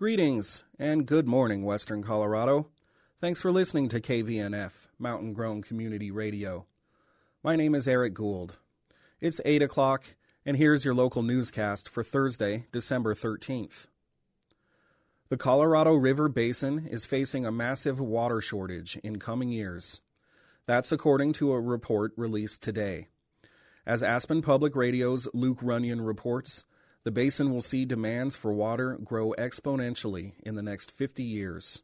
Greetings and good morning, Western Colorado. Thanks for listening to KVNF, Mountain Grown Community Radio. My name is Eric Gould. It's 8 o'clock, and here's your local newscast for Thursday, December 13th. The Colorado River Basin is facing a massive water shortage in coming years. That's according to a report released today. As Aspen Public Radio's Luke Runyon reports, the basin will see demands for water grow exponentially in the next 50 years.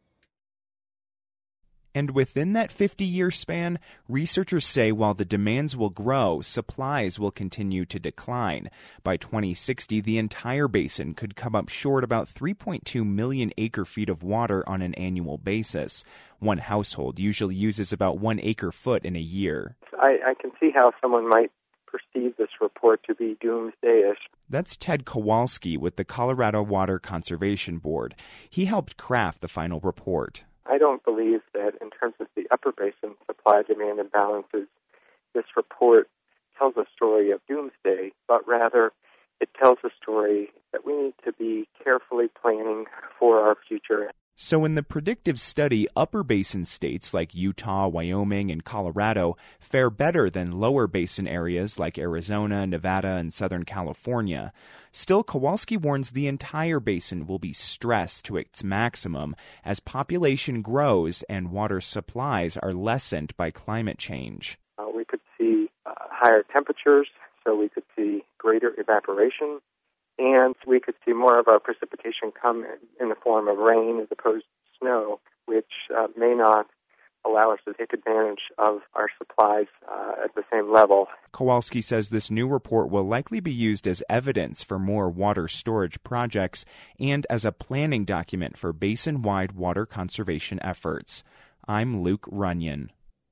And within that 50-year span, researchers say while the demands will grow, supplies will continue to decline. By 2060, the entire basin could come up short about 3.2 million acre-feet of water on an annual basis. One household usually uses about 1 acre-foot in a year. I can see how someone might perceive this report to be doomsday-ish. That's Ted Kowalski with the Colorado Water Conservation Board. He helped craft the final report. I don't believe that in terms of the upper basin supply-demand imbalances, this report tells a story of doomsday, but rather it tells a story that we need to be carefully planning for our future. So in the predictive study, upper basin states like Utah, Wyoming, and Colorado fare better than lower basin areas like Arizona, Nevada, and Southern California. Still, Kowalski warns the entire basin will be stressed to its maximum as population grows and water supplies are lessened by climate change. We could see higher temperatures, so we could see greater evaporation, and we could see more of our precipitation come in the form of rain as opposed to snow, which may not allow us to take advantage of our supplies at the same level. Kowalski says this new report will likely be used as evidence for more water storage projects and as a planning document for basin-wide water conservation efforts. I'm Luke Runyon.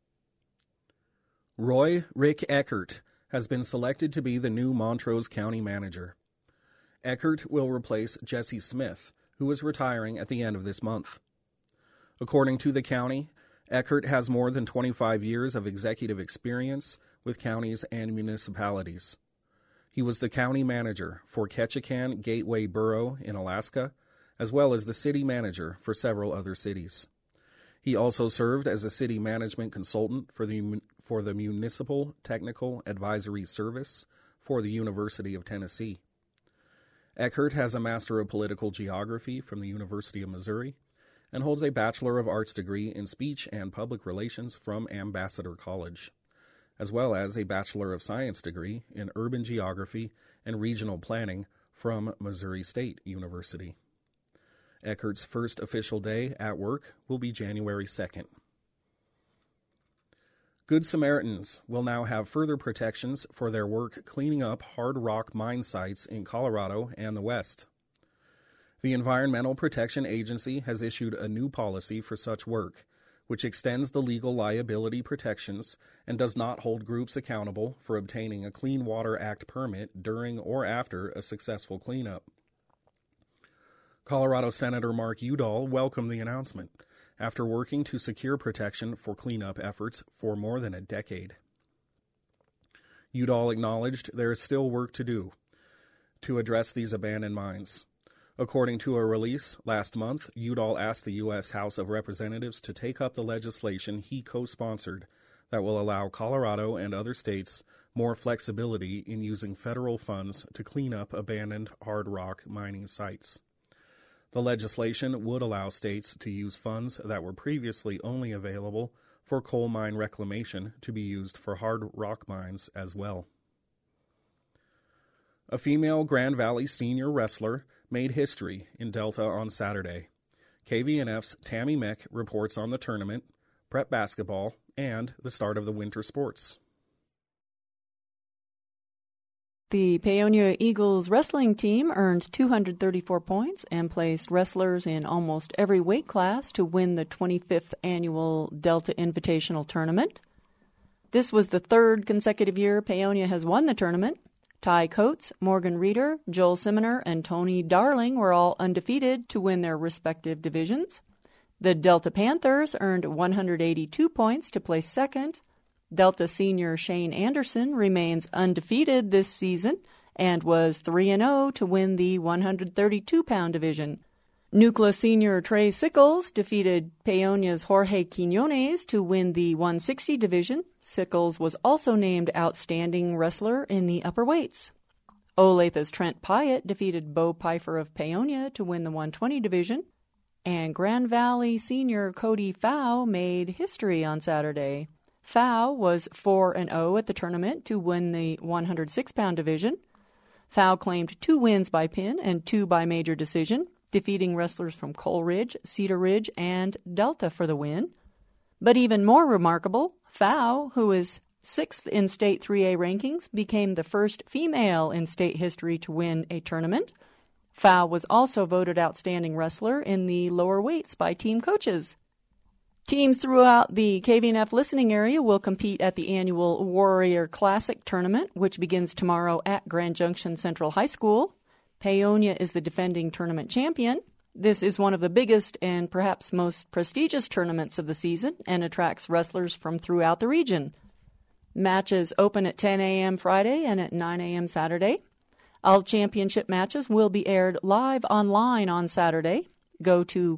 Roy Rick Eckert has been selected to be the new Montrose County manager. Eckert will replace Jesse Smith, who is retiring at the end of this month. According to the county, Eckert has more than 25 years of executive experience with counties and municipalities. He was the county manager for Ketchikan Gateway Borough in Alaska, as well as the city manager for several other cities. He also served as a city management consultant for the Municipal Technical Advisory Service for the University of Tennessee. Eckert has a Master of Political Geography from the University of Missouri and holds a Bachelor of Arts degree in Speech and Public Relations from Ambassador College, as well as a Bachelor of Science degree in Urban Geography and Regional Planning from Missouri State University. Eckert's first official day at work will be January 2nd. Good Samaritans will now have further protections for their work cleaning up hard rock mine sites in Colorado and the West. The Environmental Protection Agency has issued a new policy for such work, which extends the legal liability protections and does not hold groups accountable for obtaining a Clean Water Act permit during or after a successful cleanup. Colorado Senator Mark Udall welcomed the announcement after working to secure protection for cleanup efforts for more than a decade. Udall acknowledged there is still work to do to address these abandoned mines. According to a release last month, Udall asked the U.S. House of Representatives to take up the legislation he co-sponsored that will allow Colorado and other states more flexibility in using federal funds to clean up abandoned hard rock mining sites. The legislation would allow states to use funds that were previously only available for coal mine reclamation to be used for hard rock mines as well. A female Grand Valley senior wrestler made history in Delta on Saturday. KVNF's Tammy Meck reports on the tournament, prep basketball, and the start of the winter sports. The Paonia Eagles wrestling team earned 234 points and placed wrestlers in almost every weight class to win the 25th annual Delta Invitational Tournament. This was the third consecutive year Paonia has won the tournament. Ty Coates, Morgan Reeder, Joel Simoner, and Tony Darling were all undefeated to win their respective divisions. The Delta Panthers earned 182 points to place second. Delta senior Shane Anderson remains undefeated this season and was 3-0 to win the 132-pound division. Nucla senior Trey Sickles defeated Paonia's Jorge Quinones to win the 160 division. Sickles was also named Outstanding Wrestler in the upper weights. Olathe's Trent Pyatt defeated Bo Pfeiffer of Paonia to win the 120 division. And Grand Valley senior Cody Fow made history on Saturday. Fow was 4-0 at the tournament to win the 106-pound division. Fow claimed 2 wins by pin and 2 by major decision, defeating wrestlers from Coleridge, Cedar Ridge, and Delta for the win. But even more remarkable, Fow, who is 6th in state 3A rankings, became the first female in state history to win a tournament. Fow was also voted Outstanding Wrestler in the lower weights by team coaches. Teams throughout the KVNF listening area will compete at the annual Warrior Classic tournament, which begins tomorrow at Grand Junction Central High School. Paonia is the defending tournament champion. This is one of the biggest and perhaps most prestigious tournaments of the season and attracts wrestlers from throughout the region. Matches open at 10 a.m. Friday and at 9 a.m. Saturday. All championship matches will be aired live online on Saturday. Go to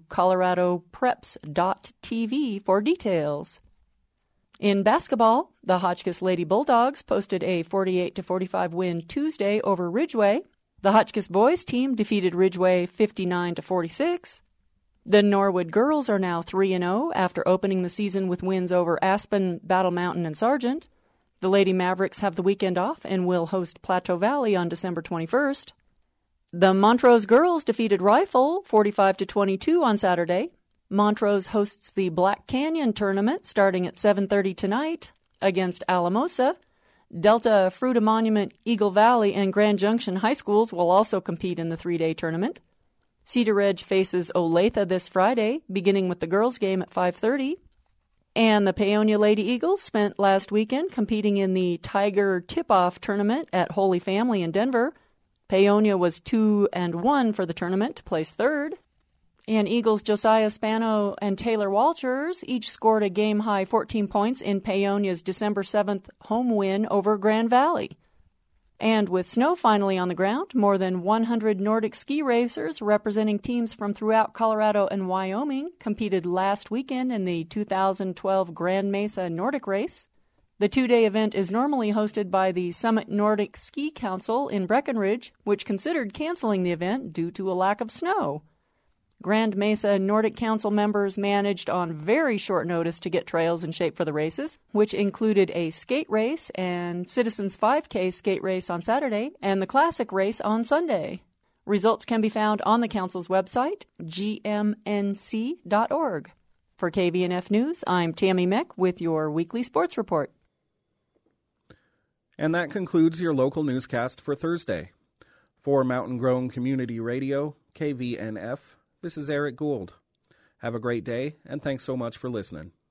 coloradopreps.tv for details. In basketball, the Hotchkiss Lady Bulldogs posted a 48-45 win Tuesday over Ridgeway. The Hotchkiss boys team defeated Ridgeway 59-46. The Norwood girls are now 3-0 after opening the season with wins over Aspen, Battle Mountain, and Sargent. The Lady Mavericks have the weekend off and will host Plateau Valley on December 21st. The Montrose girls defeated Rifle 45-22 on Saturday. Montrose hosts the Black Canyon tournament starting at 7:30 tonight against Alamosa. Delta, Fruita Monument, Eagle Valley, and Grand Junction high schools will also compete in the 3-day tournament. Cedar Ridge faces Olathe this Friday, beginning with the girls' game at 5:30. And the Paonia Lady Eagles spent last weekend competing in the Tiger Tip-Off tournament at Holy Family in Denver. Paonia was 2-1 for the tournament to place third. And Eagles Josiah Spano and Taylor Walters each scored a game-high 14 points in Paonia's December 7th home win over Grand Valley. And with snow finally on the ground, more than 100 Nordic ski racers representing teams from throughout Colorado and Wyoming competed last weekend in the 2012 Grand Mesa Nordic Race. The 2-day event is normally hosted by the Summit Nordic Ski Council in Breckenridge, which considered canceling the event due to a lack of snow. Grand Mesa Nordic Council members managed on very short notice to get trails in shape for the races, which included a skate race and Citizens 5K skate race on Saturday and the Classic race on Sunday. Results can be found on the Council's website, gmnc.org. For KVNF News, I'm Tammy Meck with your weekly sports report. And that concludes your local newscast for Thursday. For Mountain Grown Community Radio, KVNF, this is Eric Gould. Have a great day, and thanks so much for listening.